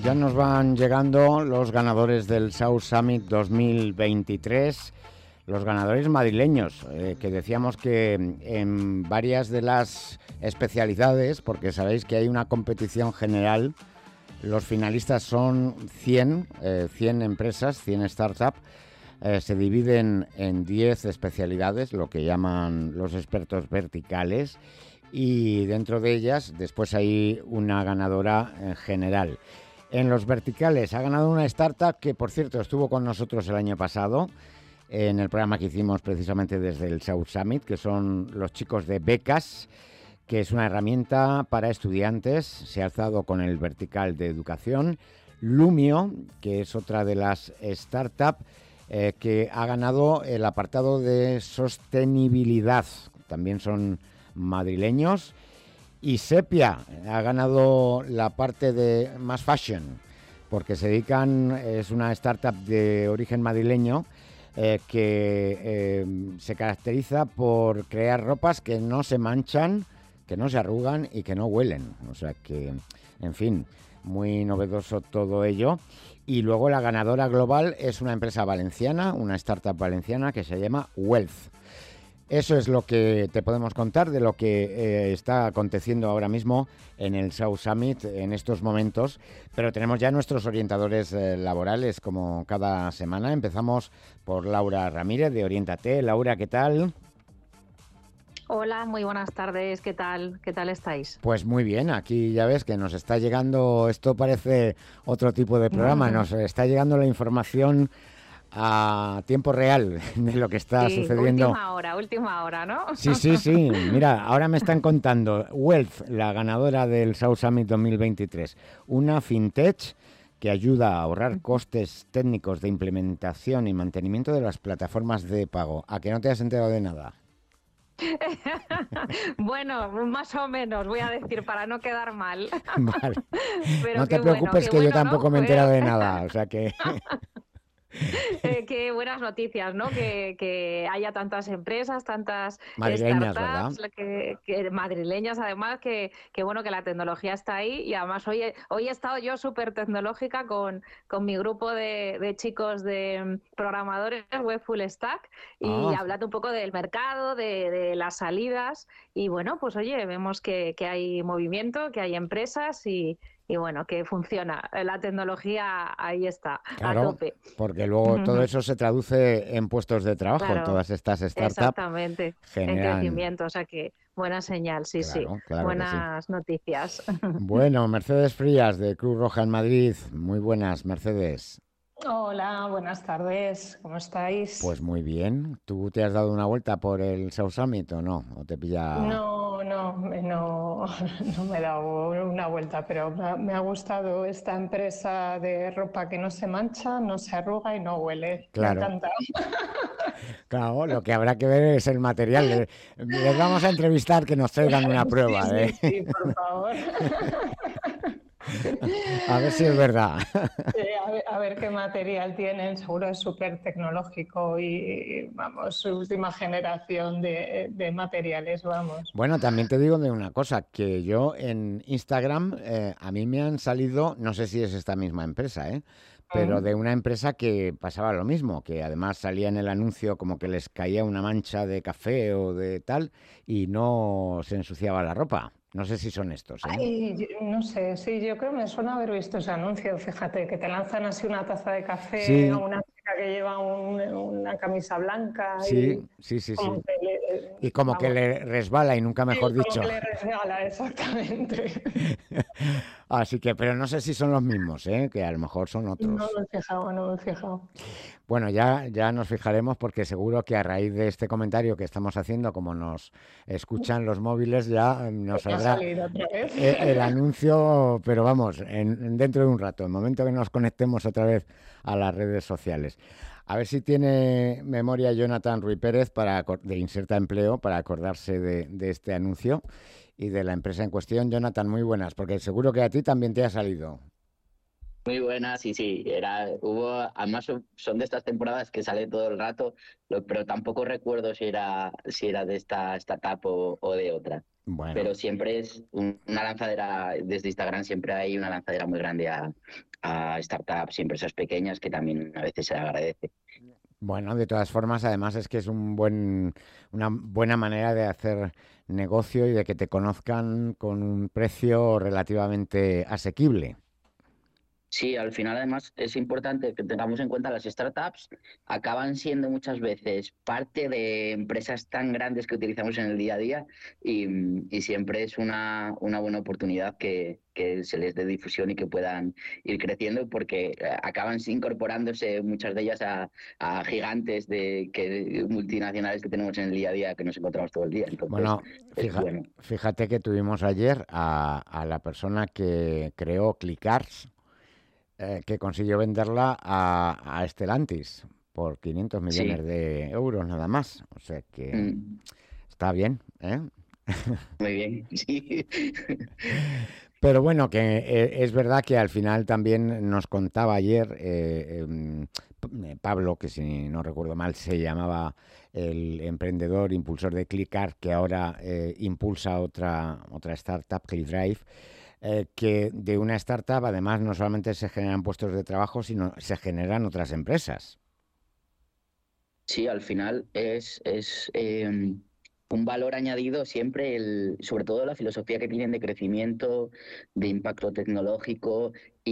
ya nos van llegando los ganadores del South Summit 2023, los ganadores madrileños, que decíamos que en varias de las especialidades, porque sabéis que hay una competición general, los finalistas son 100 empresas, 100 startups, se dividen en 10 especialidades, lo que llaman los expertos verticales, y dentro de ellas después hay una ganadora general. En los verticales ha ganado una startup que, por cierto, estuvo con nosotros el año pasado en el programa que hicimos precisamente desde el South Summit, que son los chicos de Becas, que es una herramienta para estudiantes. Se ha alzado con el vertical de educación. Lumio, que es otra de las startups que ha ganado el apartado de sostenibilidad. También son madrileños. Y Sepia ha ganado la parte de más fashion, porque se dedican, es una startup de origen madrileño que se caracteriza por crear ropas que no se manchan, que no se arrugan y que no huelen. O sea que, en fin, muy novedoso todo ello. Y luego la ganadora global es una empresa valenciana, una startup valenciana que se llama Wealth. Eso es lo que te podemos contar de lo que está aconteciendo ahora mismo en el South Summit en estos momentos, pero tenemos ya nuestros orientadores laborales como cada semana. Empezamos por Laura Ramírez de Oriéntate. Laura, ¿qué tal? Hola, muy buenas tardes, ¿qué tal? ¿Qué tal estáis? Pues muy bien, aquí ya ves que nos está llegando, esto parece otro tipo de programa, nos está llegando la información a tiempo real de lo que está sucediendo. Última hora, ¿no? Sí. Mira, ahora me están contando Wealth, la ganadora del South Summit 2023, una fintech que ayuda a ahorrar costes técnicos de implementación y mantenimiento de las plataformas de pago. ¿A que no te has enterado de nada? Bueno, más o menos, voy a decir, para no quedar mal. Vale. Pero No te preocupes, que yo tampoco me he enterado de nada, o sea que... Qué buenas noticias, ¿no? Que haya tantas empresas, tantas madrileñas, startups, ¿verdad? que madrileñas, además, que bueno, que la tecnología está ahí. Y además hoy he estado yo súper tecnológica con mi grupo de chicos de programadores web full stack y hablando un poco del mercado, de las salidas. Y bueno, pues oye, vemos que hay movimiento, que hay empresas y bueno, que funciona. La tecnología ahí está, Claro, a tope. porque luego todo eso se traduce en puestos de trabajo. Claro, Todas estas startups exactamente, en generan... crecimiento, o sea que buena señal, sí, Claro que sí. buenas noticias. Bueno, Mercedes Frías de Cruz Roja en Madrid. Muy buenas, Mercedes. Hola, buenas tardes, ¿cómo estáis? Pues muy bien. ¿Tú te has dado una vuelta por el South Summit o no? ¿O te pilla...? No me he dado una vuelta, pero me ha gustado esta empresa de ropa que no se mancha, no se arruga y no huele. Claro. Me encanta. Claro, lo que habrá que ver es el material. Les vamos a entrevistar que nos traigan una prueba. Sí, por favor. A ver si es verdad. A ver qué material tienen, seguro es súper tecnológico y vamos, su última generación de materiales, vamos. Bueno, también te digo de una cosa, que yo en Instagram a mí me han salido, no sé si es esta misma empresa, pero de una empresa que pasaba lo mismo, que además salía en el anuncio como que les caía una mancha de café o de tal y no se ensuciaba la ropa. No sé si son estos, Ay, no sé, sí, yo creo que me suena haber visto ese anuncio, fíjate, que te lanzan así una taza de café a Sí, una chica que lleva una camisa blanca sí. como que Y como que vamos, le resbala y nunca mejor como dicho. que le resbala, exactamente. Así que, pero no sé si son los mismos, que a lo mejor son No otros. me he fijado, no me he fijado. Bueno, ya nos fijaremos porque seguro que a raíz de este comentario que estamos haciendo, como nos escuchan los móviles, ya nos Me ha saldrá salido otra vez. el anuncio, pero vamos, dentro de un rato, en el momento que nos conectemos otra vez a las redes sociales. A ver si tiene memoria Jonathan Ruy Pérez de Inserta Empleo para acordarse de este anuncio y de la empresa en cuestión. Jonathan, muy buenas, porque seguro que a ti también te ha salido. Muy buenas, sí, además son de estas temporadas que sale todo el rato, pero tampoco recuerdo si era de esta startup o de otra. Bueno, pero siempre es una lanzadera, desde Instagram siempre hay una lanzadera muy grande a startups y empresas pequeñas que también a veces se agradece. bueno, de todas formas, además es que es una buena manera de hacer negocio y de que te conozcan con un precio relativamente asequible. Sí, al final además es importante que tengamos en cuenta las startups acaban siendo muchas veces parte de empresas tan grandes que utilizamos en el día a día y siempre es una buena oportunidad que se les dé difusión y que puedan ir creciendo porque acaban incorporándose muchas de ellas a gigantes multinacionales que tenemos en el día a día que nos encontramos todo el día. Entonces Bueno, es bueno. fíjate que tuvimos ayer a la persona que creó Clickars, que consiguió venderla a Stellantis por 500 millones Sí, de euros nada más. O sea que mm, está bien, ¿eh? muy bien, sí. Pero bueno, que es verdad que al final también nos contaba ayer Pablo, que si no recuerdo mal se llamaba el emprendedor impulsor de Clickart, que ahora impulsa otra startup, ClickDrive, que de una startup además no solamente se generan puestos de trabajo, sino se generan otras empresas. Sí, al final es un valor añadido siempre, sobre todo la filosofía que tienen de crecimiento, de impacto tecnológico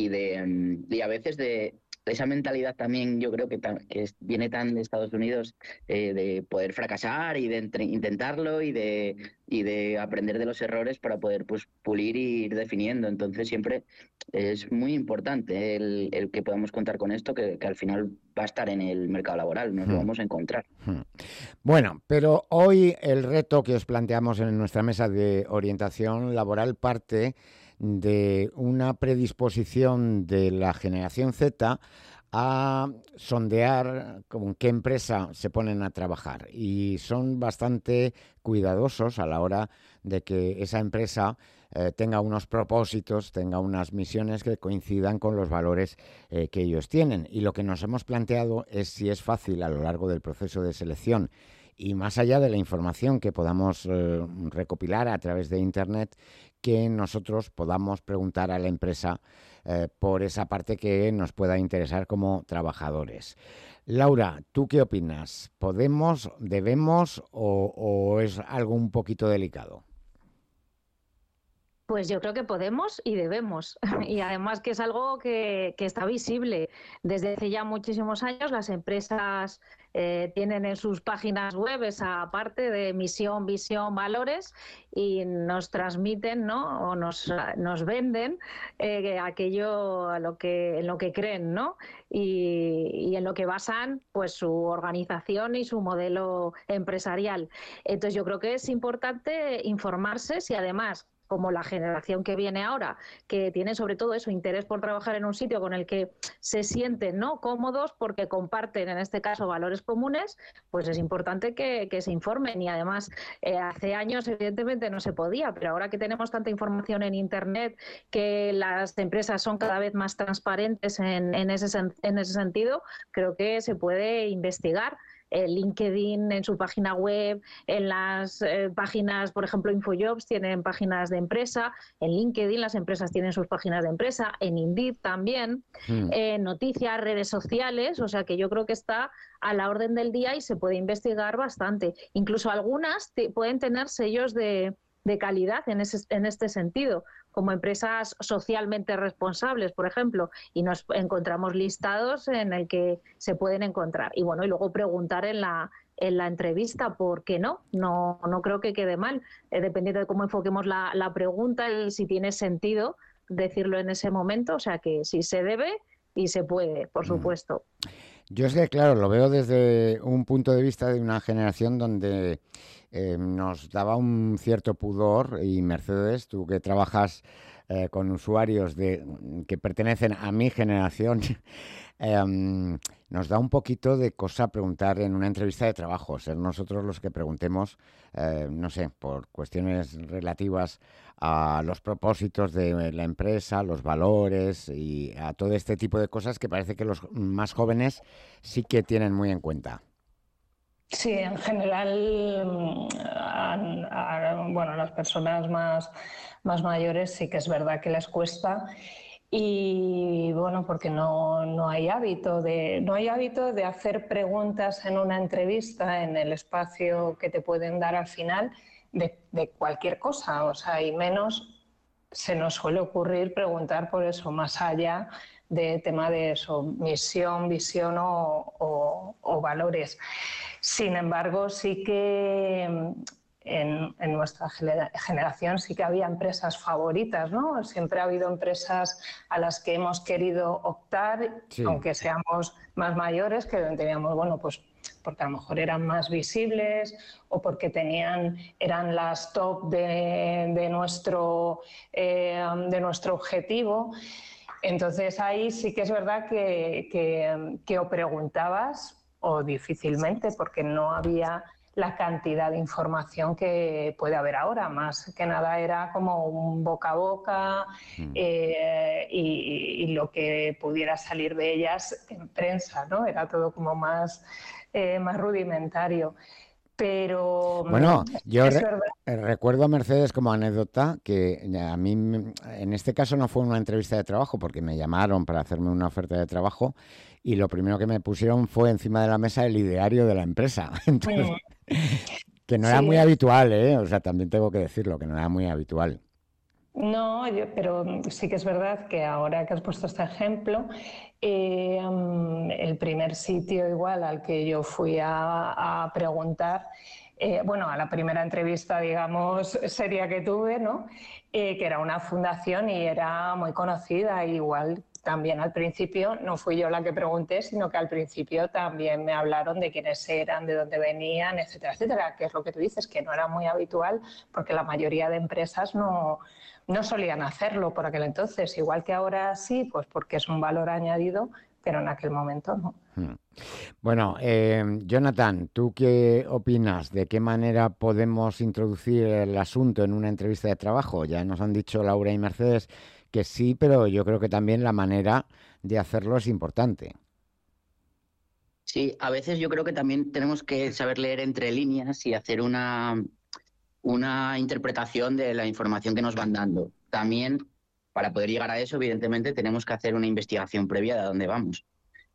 y a veces de esa mentalidad también yo creo viene tan de Estados Unidos de poder fracasar y de intentarlo y de aprender de los errores para poder pues, pulir y ir definiendo. Entonces siempre es muy importante el que podamos contar con esto, que al final va a estar en el mercado laboral, nos lo Hmm, vamos a encontrar. hmm. Bueno, pero hoy el reto que os planteamos en nuestra mesa de orientación laboral parte de una predisposición de la generación Z a sondear con qué empresa se ponen a trabajar y son bastante cuidadosos a la hora de que esa empresa tenga unos propósitos, tenga unas misiones que coincidan con los valores que ellos tienen. Y lo que nos hemos planteado es si es fácil a lo largo del proceso de selección y más allá de la información que podamos recopilar a través de Internet, que nosotros podamos preguntar a la empresa por esa parte que nos pueda interesar como trabajadores. Laura, ¿tú qué opinas? ¿Podemos, debemos o es algo un poquito delicado? Pues yo creo que podemos y debemos. Y además que es algo que está visible. Desde hace ya muchísimos años las empresas tienen en sus páginas web esa parte de misión, visión, valores y nos transmiten, ¿no? O nos venden aquello en lo que creen, ¿no? Y en lo que basan pues su organización y su modelo empresarial. Entonces yo creo que es importante informarse si además como la generación que viene ahora, que tiene sobre todo eso, interés por trabajar en un sitio con el que se sienten, ¿no?, cómodos porque comparten, en este caso, valores comunes, pues es importante que se informen. Y además, hace años, evidentemente, no se podía, pero ahora que tenemos tanta información en Internet, que las empresas son cada vez más transparentes en ese sentido, creo que se puede investigar. LinkedIn en su página web, en las páginas, por ejemplo, InfoJobs tienen páginas de empresa, en LinkedIn las empresas tienen sus páginas de empresa, en Indeed también, Hmm. noticias, redes sociales, o sea que yo creo que está a la orden del día y se puede investigar bastante. Incluso algunas pueden tener sellos de calidad en este sentido, como empresas socialmente responsables, por ejemplo, y nos encontramos listados en el que se pueden encontrar. Y bueno, y luego preguntar en la entrevista, ¿por qué no? No creo que quede mal, dependiendo de cómo enfoquemos la pregunta y si tiene sentido decirlo en ese momento, o sea que sí se debe y se puede, por Mm. supuesto. Yo es que, claro, lo veo desde un punto de vista de una generación donde nos daba un cierto pudor, y Mercedes, tú que trabajas con usuarios que pertenecen a mi generación, nos da un poquito de cosa preguntar en una entrevista de trabajo, ser nosotros los que preguntemos, no sé, por cuestiones relativas a los propósitos de la empresa, los valores y a todo este tipo de cosas que parece que los más jóvenes sí que tienen muy en cuenta. Sí, en general, bueno, las personas más mayores sí que es verdad que les cuesta. Y bueno, porque no hay hábito de hacer preguntas en una entrevista, en el espacio que te pueden dar al final, de cualquier cosa, o sea, y menos se nos suele ocurrir preguntar por eso, más allá de tema de eso, misión, visión o valores. Sin embargo, sí que en nuestra generación sí que había empresas favoritas, ¿no? Siempre ha habido empresas a las que hemos querido optar, Sí. aunque seamos más mayores, que teníamos, bueno, pues porque a lo mejor eran más visibles o porque eran las top de nuestro objetivo. Entonces ahí sí que es verdad que o preguntabas o difícilmente, porque no había la cantidad de información que puede haber ahora. Más que nada era como un boca a boca y lo que pudiera salir de ellas en prensa, ¿no? Era todo como más rudimentario. Pero Bueno, yo es verdad. recuerdo a Mercedes como anécdota que a mí, en este caso no fue una entrevista de trabajo, porque me llamaron para hacerme una oferta de trabajo y lo primero que me pusieron fue encima de la mesa el ideario de la empresa. Entonces, que no era muy Sí, habitual, ¿eh? O sea, también tengo que decirlo, que no era muy habitual. no, pero sí que es verdad que ahora que has puesto este ejemplo, el primer sitio igual al que yo fui a preguntar, bueno, a la primera entrevista, digamos, seria que tuve, ¿no? Que era una fundación y era muy conocida, igual también al principio no fui yo la que pregunté, sino que al principio también me hablaron de quiénes eran, de dónde venían, etcétera, etcétera, que es lo que tú dices, que no era muy habitual porque la mayoría de empresas no solían hacerlo por aquel entonces, igual que ahora sí, pues porque es un valor añadido, pero en aquel momento no. Bueno, Jonathan, ¿tú qué opinas? ¿De qué manera podemos introducir el asunto en una entrevista de trabajo? Ya nos han dicho Laura y Mercedes que sí, pero yo creo que también la manera de hacerlo es importante. Sí, a veces yo creo que también tenemos que saber leer entre líneas y hacer una interpretación de la información que nos van dando. También, para poder llegar a eso, evidentemente, tenemos que hacer una investigación previa de a dónde vamos.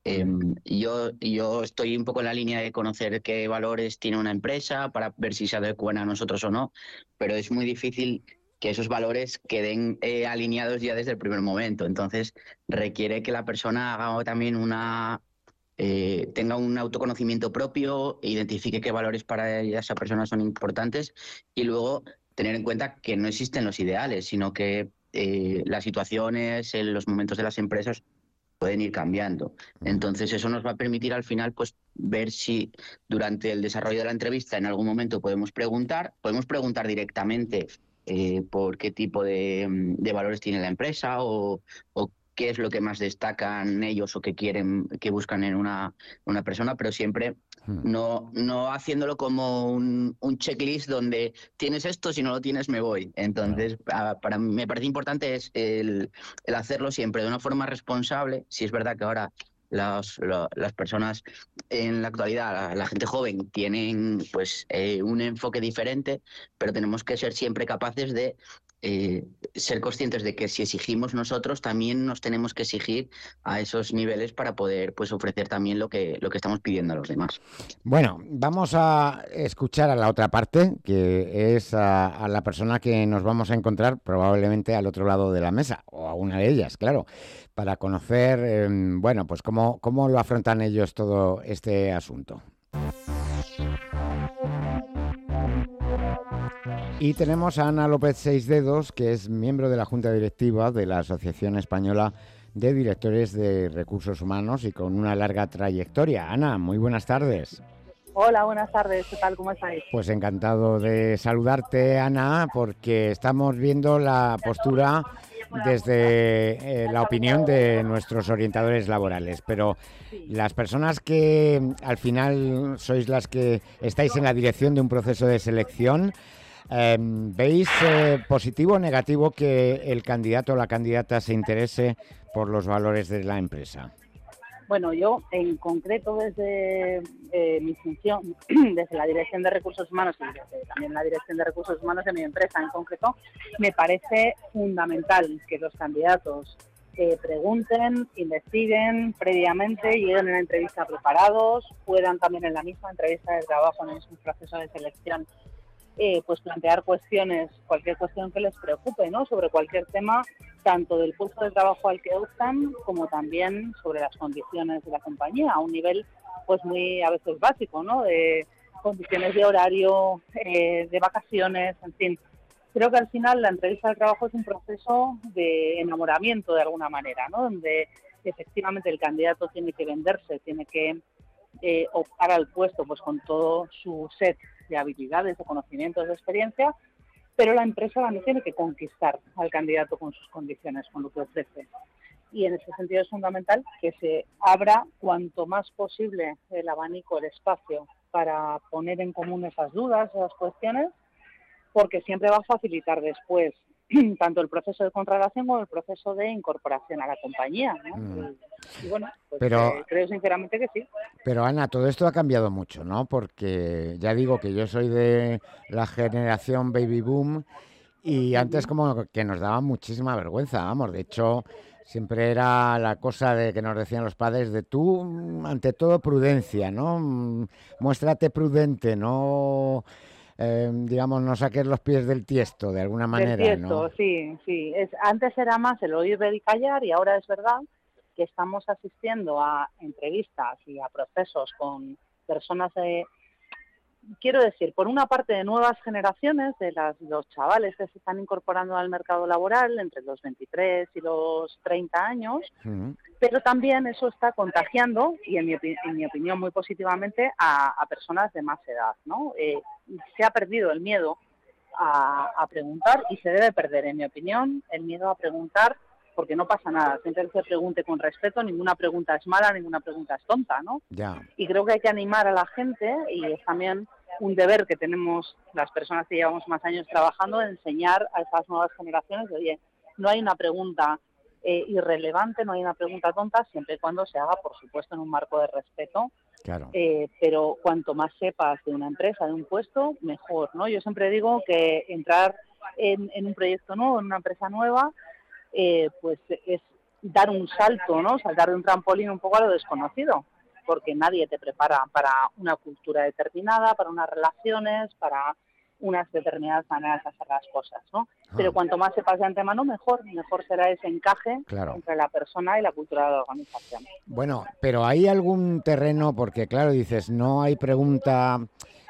Yo estoy un poco en la línea de conocer qué valores tiene una empresa para ver si se adecuan a nosotros o no, pero es muy difícil que esos valores queden alineados ya desde el primer momento. Entonces, requiere que la persona haga también tenga un autoconocimiento propio, identifique qué valores para esa persona son importantes y luego tener en cuenta que no existen los ideales, sino que las situaciones, los momentos de las empresas pueden ir cambiando. Entonces eso nos va a permitir al final pues ver si durante el desarrollo de la entrevista en algún momento podemos preguntar directamente por qué tipo de valores tiene la empresa o qué es lo que más destacan ellos o que quieren, que buscan en una persona, pero siempre no haciéndolo como un checklist donde tienes esto, si no lo tienes me voy. Entonces, para mí me parece importante es el hacerlo siempre de una forma responsable. Si es verdad que ahora las personas en la actualidad, la gente joven, tienen pues un enfoque diferente, pero tenemos que ser siempre capaces de ser conscientes de que si exigimos nosotros, también nos tenemos que exigir a esos niveles para poder pues ofrecer también lo que estamos pidiendo a los demás. Bueno, vamos a escuchar a la otra parte, que es a la persona que nos vamos a encontrar probablemente al otro lado de la mesa, o a una de ellas, claro, para conocer, bueno, pues cómo lo afrontan ellos todo este asunto. Y tenemos a Ana López Seisdedos, que es miembro de la Junta Directiva de la Asociación Española de Directores de Recursos Humanos y con una larga trayectoria. Ana, muy buenas tardes. Hola, buenas tardes. ¿Qué tal? ¿Cómo estáis? Pues encantado de saludarte, Ana, porque estamos viendo la postura desde la opinión de nuestros orientadores laborales, pero las personas que al final sois las que estáis en la dirección de un proceso de selección, ¿veis positivo o negativo que el candidato o la candidata se interese por los valores de la empresa? Bueno, yo en concreto desde mi función, desde la Dirección de Recursos Humanos y desde también la Dirección de Recursos Humanos de mi empresa en concreto, me parece fundamental que los candidatos pregunten, investiguen previamente, lleguen a la entrevista preparados, puedan también en la misma entrevista de trabajo, en el mismo proceso de selección, pues plantear cuestiones, cualquier cuestión que les preocupe, ¿no? Sobre cualquier tema, tanto del puesto de trabajo al que optan, como también sobre las condiciones de la compañía, a un nivel pues muy a veces básico, ¿no? De condiciones de horario, de vacaciones, en fin. Creo que al final la entrevista de trabajo es un proceso de enamoramiento de alguna manera, ¿no? Donde efectivamente el candidato tiene que venderse, tiene que optar al puesto pues con todo su set de habilidades, de conocimientos, de experiencia, pero la empresa también tiene que conquistar al candidato con sus condiciones, con lo que ofrece. Y en ese sentido es fundamental que se abra cuanto más posible el abanico, el espacio, para poner en común esas dudas, esas cuestiones, porque siempre va a facilitar después tanto el proceso de contratación como el proceso de incorporación a la compañía, ¿no? Y bueno, pues creo sinceramente que sí. Pero Ana, todo esto ha cambiado mucho, ¿no? Porque ya digo que yo soy de la generación baby boom y antes como que nos daba muchísima vergüenza, vamos, de hecho siempre era la cosa de que nos decían los padres de tú, ante todo prudencia, ¿no? Muéstrate prudente, no... digamos, no saques los pies del tiesto, de alguna manera, del tiesto, ¿no? Sí. Antes era más el oír, ver y callar, y ahora es verdad que estamos asistiendo a entrevistas y a procesos con personas quiero decir, por una parte de nuevas generaciones, de los chavales que se están incorporando al mercado laboral entre los 23 y los 30 años, pero también eso está contagiando, y en mi opinión muy positivamente, a personas de más edad, ¿no? Se ha perdido el miedo a preguntar, y se debe perder, en mi opinión, el miedo a preguntar, porque no pasa nada. Siempre que se pregunte con respeto, ninguna pregunta es mala, ninguna pregunta es tonta, ¿no? Ya. Y creo que hay que animar a la gente, y es también un deber que tenemos las personas que llevamos más años trabajando, de enseñar a estas nuevas generaciones de, oye, no hay una pregunta irrelevante, no hay una pregunta tonta, siempre y cuando se haga, por supuesto, en un marco de respeto. Claro. Pero cuanto más sepas de una empresa, de un puesto, mejor, ¿no? Yo siempre digo que entrar en un proyecto nuevo, en una empresa nueva, pues es dar un salto, ¿no? Saltar de un trampolín un poco a lo desconocido, porque nadie te prepara para una cultura determinada, para unas relaciones, para unas determinadas maneras de hacer las cosas, ¿no? Pero cuanto más sepas de antemano, mejor será ese encaje entre la persona y la cultura de la organización. Bueno, pero ¿hay algún terreno? Porque claro, dices, no hay pregunta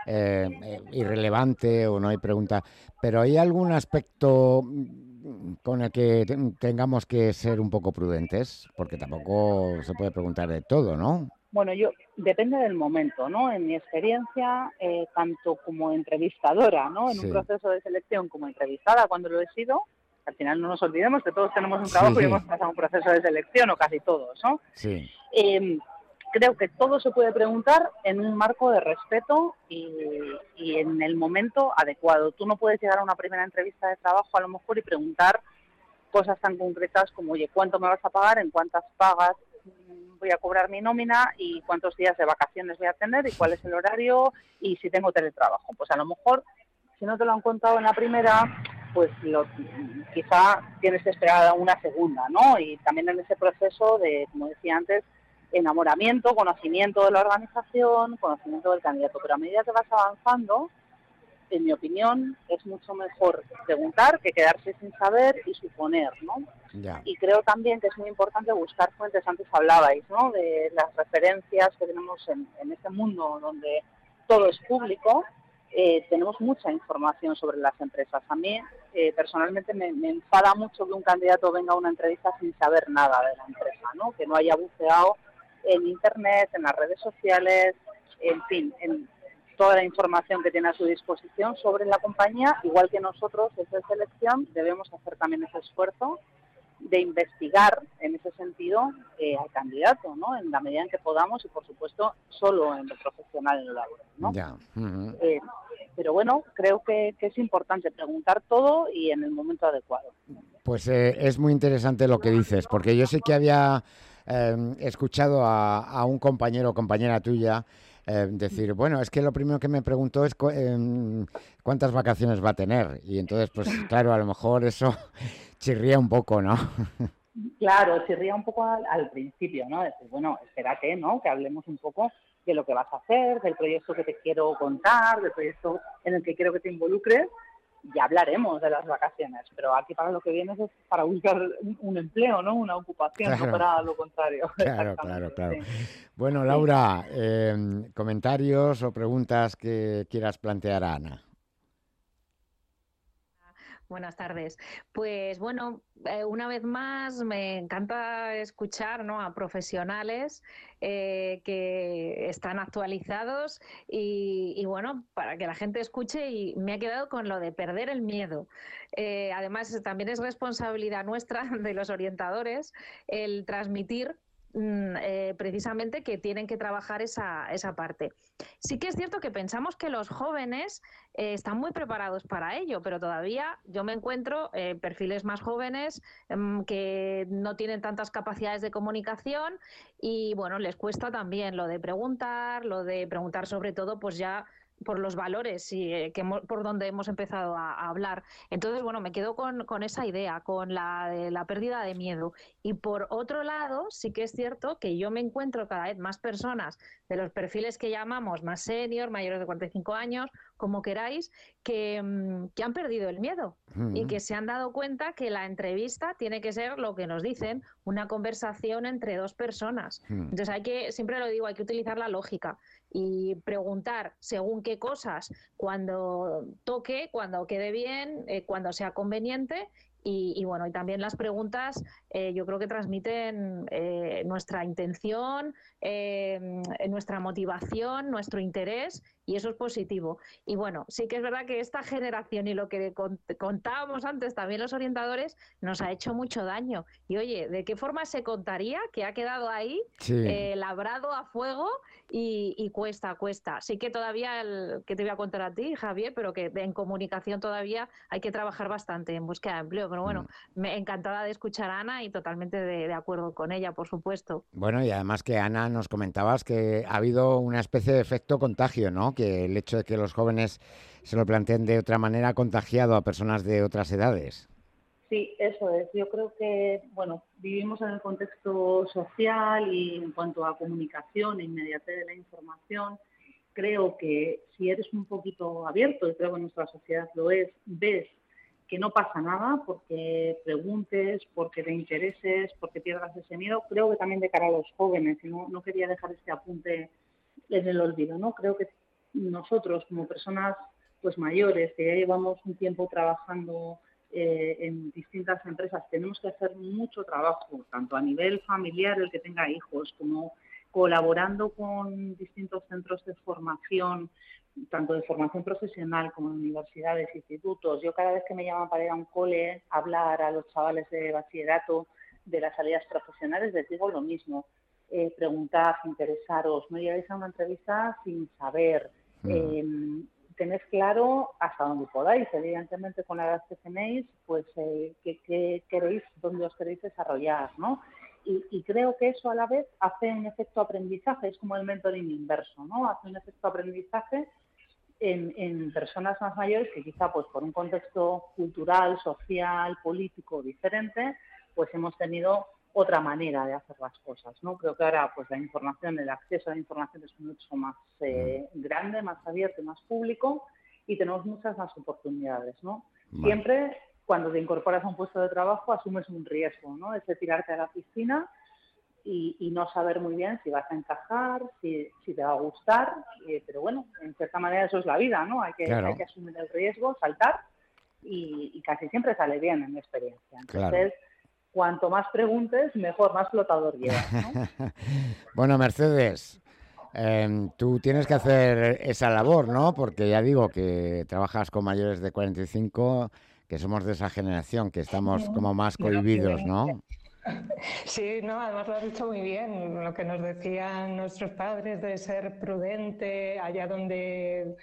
irrelevante o no hay pregunta, pero ¿hay algún aspecto con el que tengamos que ser un poco prudentes? Porque tampoco se puede preguntar de todo, ¿no? Bueno, depende del momento, ¿no? En mi experiencia, tanto como entrevistadora, ¿no? En un proceso de selección, como entrevistada cuando lo he sido, al final no nos olvidemos que todos tenemos un trabajo y hemos pasado un proceso de selección, o casi todos, ¿no? Sí. Creo que todo se puede preguntar en un marco de respeto y en el momento adecuado. Tú no puedes llegar a una primera entrevista de trabajo a lo mejor y preguntar cosas tan concretas como, oye, ¿cuánto me vas a pagar? ¿En cuántas pagas voy a cobrar mi nómina? ¿Y cuántos días de vacaciones voy a tener? ¿Y cuál es el horario? ¿Y si tengo teletrabajo? Pues a lo mejor, si no te lo han contado en la primera, pues quizá tienes que esperar a una segunda, ¿no? Y también en ese proceso de, como decía antes, enamoramiento, conocimiento de la organización, conocimiento del candidato. Pero a medida que vas avanzando, en mi opinión, es mucho mejor preguntar que quedarse sin saber y suponer, ¿no? Ya. Y creo también que es muy importante buscar fuentes. Antes hablabais, ¿no?, de las referencias que tenemos en este mundo donde todo es público. Tenemos mucha información sobre las empresas. A mí, personalmente, me enfada mucho que un candidato venga a una entrevista sin saber nada de la empresa, ¿no? Que no haya buceado en Internet, en las redes sociales, en fin, en toda la información que tiene a su disposición sobre la compañía. Igual que nosotros, desde selección, debemos hacer también ese esfuerzo de investigar en ese sentido al candidato, ¿no? En la medida en que podamos, y por supuesto solo en lo profesional, en lo laboral, ¿no? Ya. Pero bueno, creo que es importante preguntar todo y en el momento adecuado. Pues es muy interesante lo que dices, porque yo sé que había he escuchado a un compañero o compañera tuya decir, bueno, es que lo primero que me preguntó es cuántas vacaciones va a tener. Y entonces, pues claro, a lo mejor eso chirría un poco, ¿no? Claro, chirría un poco al principio, ¿no? Decir, bueno, espérate, ¿no? Que hablemos un poco de lo que vas a hacer, del proyecto que te quiero contar, del proyecto en el que quiero que te involucres. Ya hablaremos de las vacaciones, pero aquí para lo que vienes es para buscar un empleo, ¿no? Una ocupación, Claro, no para lo contrario. claro, claro, claro. Sí. Bueno, Laura, comentarios o preguntas que quieras plantear a Ana. Buenas tardes. Pues bueno, una vez más me encanta escuchar, ¿no?, a profesionales que están actualizados y bueno, para que la gente escuche, y me ha quedado con lo de perder el miedo. Además, también es responsabilidad nuestra, de los orientadores, el transmitir precisamente que tienen que trabajar esa parte. Sí que es cierto que pensamos que los jóvenes están muy preparados para ello, pero todavía yo me encuentro perfiles más jóvenes que no tienen tantas capacidades de comunicación y bueno, les cuesta también lo de preguntar sobre todo pues ya por los valores por donde hemos empezado a hablar. Entonces, bueno, me quedo con esa idea, con la pérdida de miedo. Y por otro lado, sí que es cierto que yo me encuentro cada vez más personas de los perfiles que llamamos más senior, mayores de 45 años, como queráis, que han perdido el miedo y que se han dado cuenta que la entrevista tiene que ser lo que nos dicen, una conversación entre dos personas. Entonces siempre lo digo, hay que utilizar la lógica y preguntar según qué cosas cuando toque, cuando quede bien, cuando sea conveniente. Y bueno, y también las preguntas yo creo que transmiten nuestra intención, nuestra motivación, nuestro interés, y eso es positivo. Y bueno, sí que es verdad que esta generación y lo que contábamos antes también los orientadores nos ha hecho mucho daño. Y oye, ¿de qué forma se contaría que ha quedado ahí labrado a fuego y cuesta? Sí que todavía, que te voy a contar a ti, Javier, pero que en comunicación todavía hay que trabajar bastante en búsqueda de empleo. Pero bueno, me encantada de escuchar a Ana y totalmente de acuerdo con ella, por supuesto. Bueno, y además que Ana, nos comentabas que ha habido una especie de efecto contagio, ¿no? Que el hecho de que los jóvenes se lo planteen de otra manera ha contagiado a personas de otras edades. Sí, eso es. Yo creo que, bueno, vivimos en el contexto social y en cuanto a comunicación e inmediatez de la información, creo que si eres un poquito abierto, y creo que nuestra sociedad lo es, ves que no pasa nada porque preguntes, porque te intereses, porque pierdas ese miedo. Creo que también de cara a los jóvenes, y no quería dejar este apunte en el olvido, ¿no? Creo que nosotros como personas pues mayores, que ya llevamos un tiempo trabajando en distintas empresas, tenemos que hacer mucho trabajo, tanto a nivel familiar, el que tenga hijos, como colaborando con distintos centros de formación, tanto de formación profesional como de universidades, institutos. Yo cada vez que me llaman para ir a un cole, hablar a los chavales de bachillerato de las salidas profesionales, les digo lo mismo. Preguntad, interesaros, no llegáis a una entrevista sin saber. Tened claro hasta dónde podáis, evidentemente con la edad que tenéis, pues qué queréis, dónde os queréis desarrollar, ¿no? Y creo que eso a la vez hace un efecto aprendizaje, es como el mentoring inverso, ¿no? Hace un efecto aprendizaje en personas más mayores que quizá pues por un contexto cultural, social, político diferente, pues hemos tenido otra manera de hacer las cosas, ¿no? Creo que ahora pues la información, el acceso a la información es mucho más grande, más abierto, más público, y tenemos muchas más oportunidades, ¿no? Siempre cuando te incorporas a un puesto de trabajo asumes un riesgo, ¿no? Es de tirarte a la piscina y no saber muy bien si vas a encajar, si te va a gustar, pero bueno, en cierta manera eso es la vida, ¿no? Hay que asumir el riesgo, saltar, y casi siempre sale bien en mi experiencia. Entonces, cuanto más preguntes, mejor, más flotador llevas, ¿no? Bueno, Mercedes, tú tienes que hacer esa labor, ¿no? Porque ya digo que trabajas con mayores de 45, que somos de esa generación, que estamos como más cohibidos, ¿no? Sí, no, además lo has dicho muy bien, lo que nos decían nuestros padres de ser prudente allá donde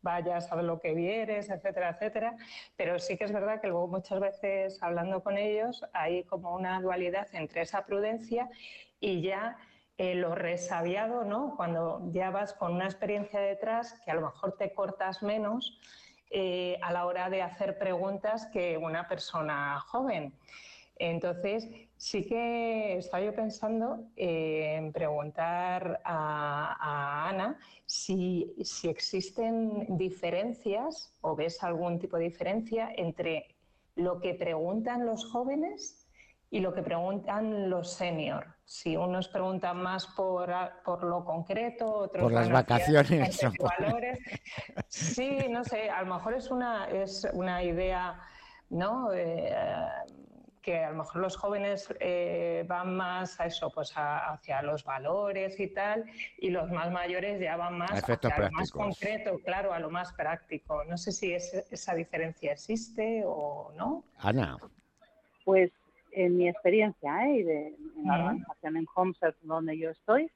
vayas a lo que vieres, etcétera, etcétera. Pero sí que es verdad que luego muchas veces hablando con ellos hay como una dualidad entre esa prudencia y ya lo resabiado, ¿no? Cuando ya vas con una experiencia detrás que a lo mejor te cortas menos a la hora de hacer preguntas que una persona joven. Entonces, sí que estaba yo pensando en preguntar a Ana si existen diferencias o ves algún tipo de diferencia entre lo que preguntan los jóvenes y lo que preguntan los senior. Si unos preguntan más por lo concreto, otros por las van hacia vacaciones. fuentes y valores. Sí, no sé, a lo mejor es una idea, ¿no? Que a lo mejor los jóvenes van más a eso, pues hacia los valores y tal, y los más mayores ya van más Efectos hacia lo más prácticos. concreto, claro, a lo más práctico. No sé si esa diferencia existe o no. Ana. Pues en mi experiencia en la organización en HomeServe donde yo estoy,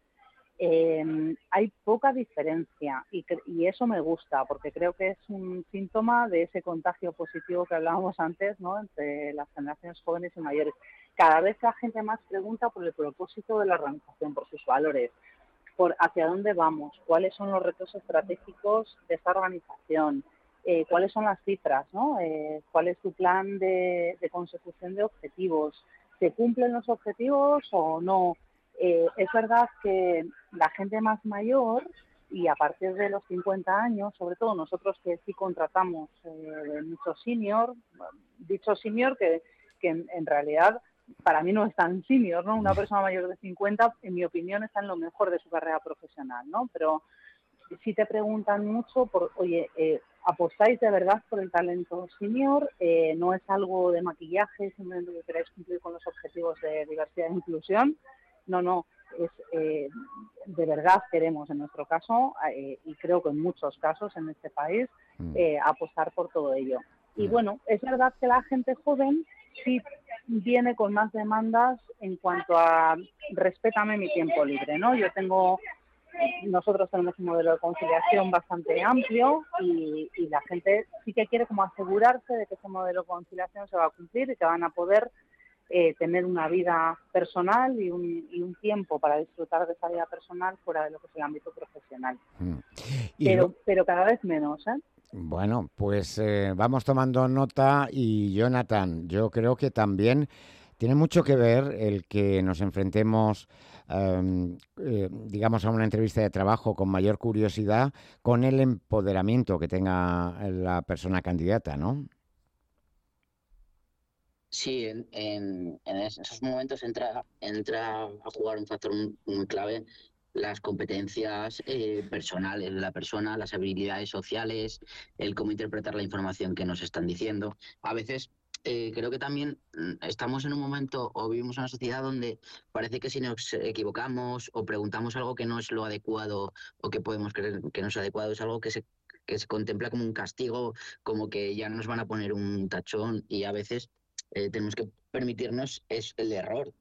hay poca diferencia y eso me gusta porque creo que es un síntoma de ese contagio positivo que hablábamos antes, ¿no? Entre las generaciones jóvenes y mayores. Cada vez la gente más pregunta por el propósito de la organización, por sus valores, por hacia dónde vamos, cuáles son los retos estratégicos de esta organización, cuáles son las cifras, ¿no? Cuál es tu plan de consecución de objetivos, ¿se cumplen los objetivos o no? Es verdad que la gente más mayor y a partir de los 50 años, sobre todo nosotros que sí contratamos mucho senior, dicho senior que en realidad para mí no es tan senior, ¿no? Una persona mayor de 50, en mi opinión, está en lo mejor de su carrera profesional, ¿no? Pero si te preguntan mucho por, oye, ¿apostáis de verdad por el talento senior? ¿No es algo de maquillaje, simplemente que queréis cumplir con los objetivos de diversidad e inclusión? No, es de verdad queremos en nuestro caso, y creo que en muchos casos en este país, apostar por todo ello. Y bueno, es verdad que la gente joven sí viene con más demandas en cuanto a respétame mi tiempo libre, ¿no? Nosotros tenemos un modelo de conciliación bastante amplio y la gente sí que quiere como asegurarse de que ese modelo de conciliación se va a cumplir y que van a poder tener una vida personal y un tiempo para disfrutar de esa vida personal fuera de lo que es el ámbito profesional. Pero cada vez menos, ¿eh? Bueno, pues vamos tomando nota y Jonathan, yo creo que también tiene mucho que ver el que nos enfrentemos, digamos, a una entrevista de trabajo con mayor curiosidad, con el empoderamiento que tenga la persona candidata, ¿no? Sí, en esos momentos entra a jugar un factor muy clave las competencias personales de la persona, las habilidades sociales, el cómo interpretar la información que nos están diciendo. A veces creo que también estamos en un momento o vivimos en una sociedad donde parece que si nos equivocamos o preguntamos algo que no es lo adecuado o que podemos creer que no es adecuado, es algo que se contempla como un castigo, como que ya nos van a poner un tachón y a veces tenemos que permitirnos el error,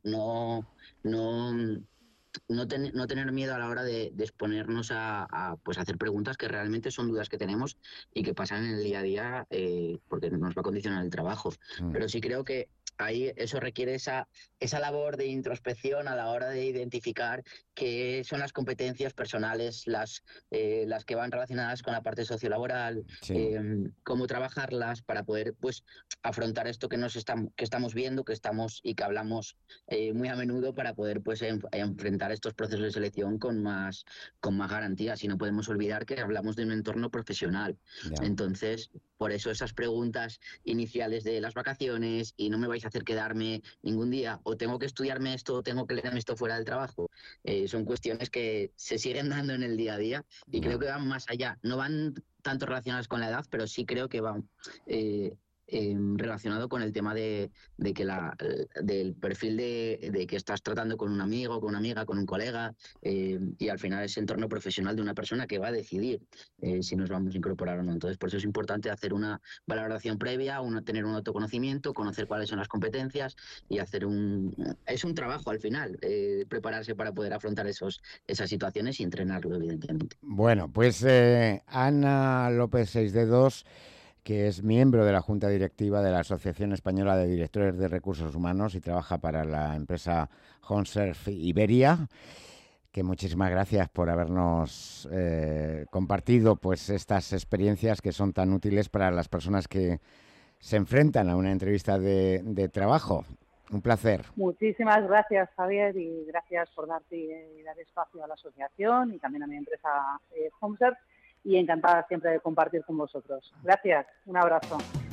no tener miedo a la hora de exponernos pues hacer preguntas que realmente son dudas que tenemos y que pasan en el día a día porque nos va a condicionar el trabajo. Pero sí creo que ahí eso requiere esa labor de introspección a la hora de identificar qué son las competencias personales, las que van relacionadas con la parte sociolaboral, Sí. cómo trabajarlas para poder pues afrontar esto que estamos viendo, que hablamos muy a menudo para poder pues enfrentar estos procesos de selección con más garantías. Y no podemos olvidar que hablamos de un entorno profesional. Ya. Entonces, por eso esas preguntas iniciales de las vacaciones y no me vais a hacer quedarme ningún día o tengo que estudiarme esto o tengo que leerme esto fuera del trabajo, son cuestiones que se siguen dando en el día a día y creo que van más allá. No van tanto relacionadas con la edad, pero sí creo que van relacionado con el tema de que del perfil de que estás tratando con un amigo, con una amiga, con un colega, y al final ese entorno profesional de una persona que va a decidir si nos vamos a incorporar o no. Entonces, por eso es importante hacer una valoración previa, tener un autoconocimiento, conocer cuáles son las competencias y hacer es un trabajo al final, prepararse para poder afrontar esas situaciones y entrenarlo, evidentemente. Bueno, pues Ana López Seisdedos, que es miembro de la Junta Directiva de la Asociación Española de Directores de Recursos Humanos y trabaja para la empresa Honsurf Iberia, que muchísimas gracias por habernos compartido pues estas experiencias que son tan útiles para las personas que se enfrentan a una entrevista de trabajo. Un placer. Muchísimas gracias, Javier, y gracias por dar espacio a la asociación y también a mi empresa Honsurf, y encantada siempre de compartir con vosotros. Gracias, un abrazo.